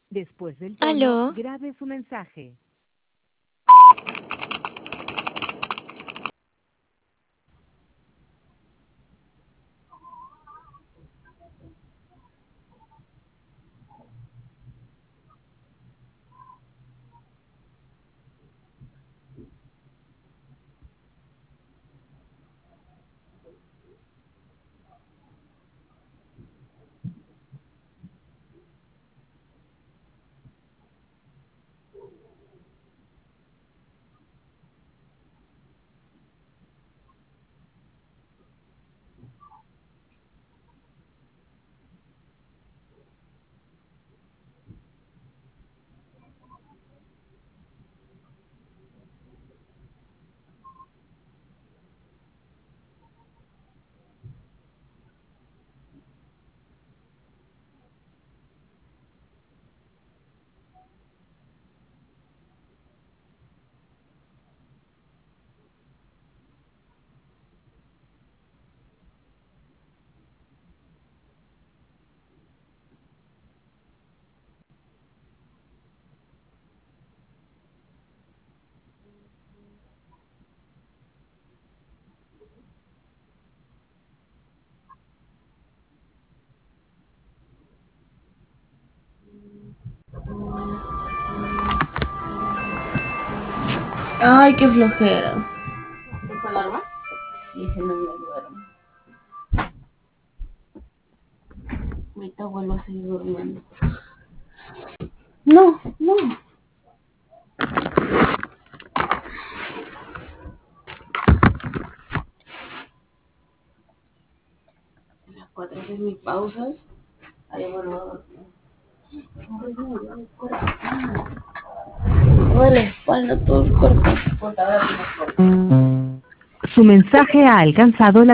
Después del tono, Aló. grabe su mensaje. Ay, qué flojera. ¿Puso alarma? Sí, si no me duermo. Ahorita vuelvo a seguir durmiendo. No, no. Las 4 de mis pausas. Ahí vuelvo a dormir. Ay, no, ya me corazón. Toda la espalda, todo el cuerpo. Su mensaje ha alcanzado la